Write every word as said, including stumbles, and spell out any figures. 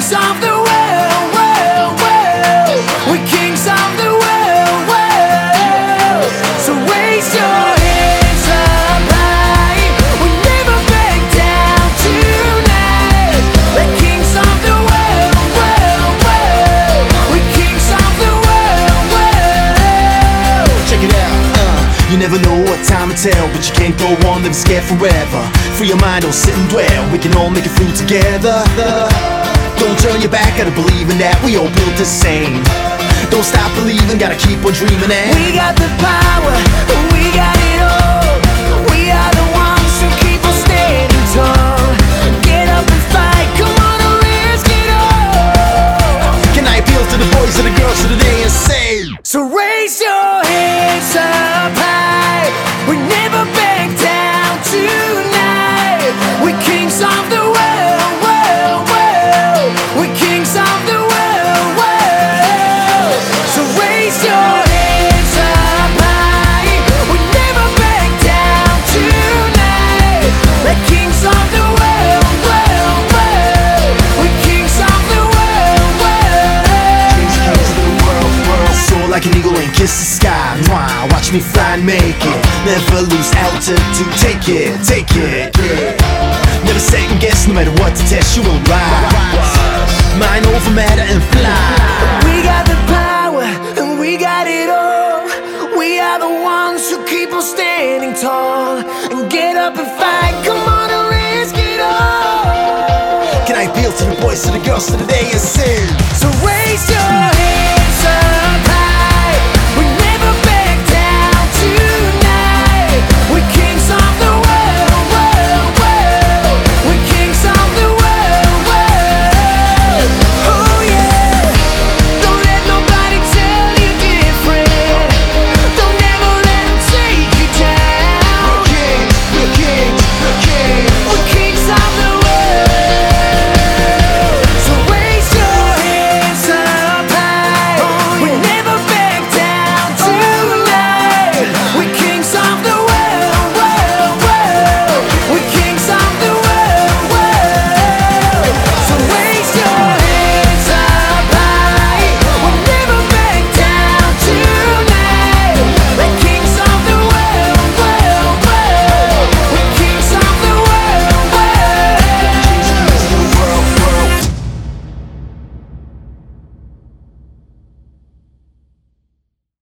kings of the world, world, world. We're kings of the world, world. So raise your hands up high. We never back down tonight. We're kings of the world, world, world. We're kings of the world, world. Check it out, uh, you never know what time to tell, but you can't go on living scared forever. Free your mind, don't sit and dwell, we can all make it through together. Don't turn your back, gotta believe in that, we all built the same. Don't stop believing, gotta keep on dreaming and we got the power, we got it all. We are the ones who keep on standing tall. Get up and fight, come on and let's get on. Can I appeal to the boys and the girls of today and say, so raise your hands up high. We never back down tonight. We're kings of the world, world, world. We're kings of the world, world. So raise your hands up high. We never back down tonight. We're kings of the world, world, world. We're kings of the world, world. kings, kings of the world, world. Soar like an eagle and kiss the sky. Mwah, watch me fly and make it. Never lose altitude, take it, take it, yeah. Never second guess, no matter what the test, you will rise. Mind over matter and fly. We got the power and we got it all. We are the ones who keep on standing tall. And get up and fight, come on and let's get on. Can I appeal to the boys and the girls of today and sing? So raise your hands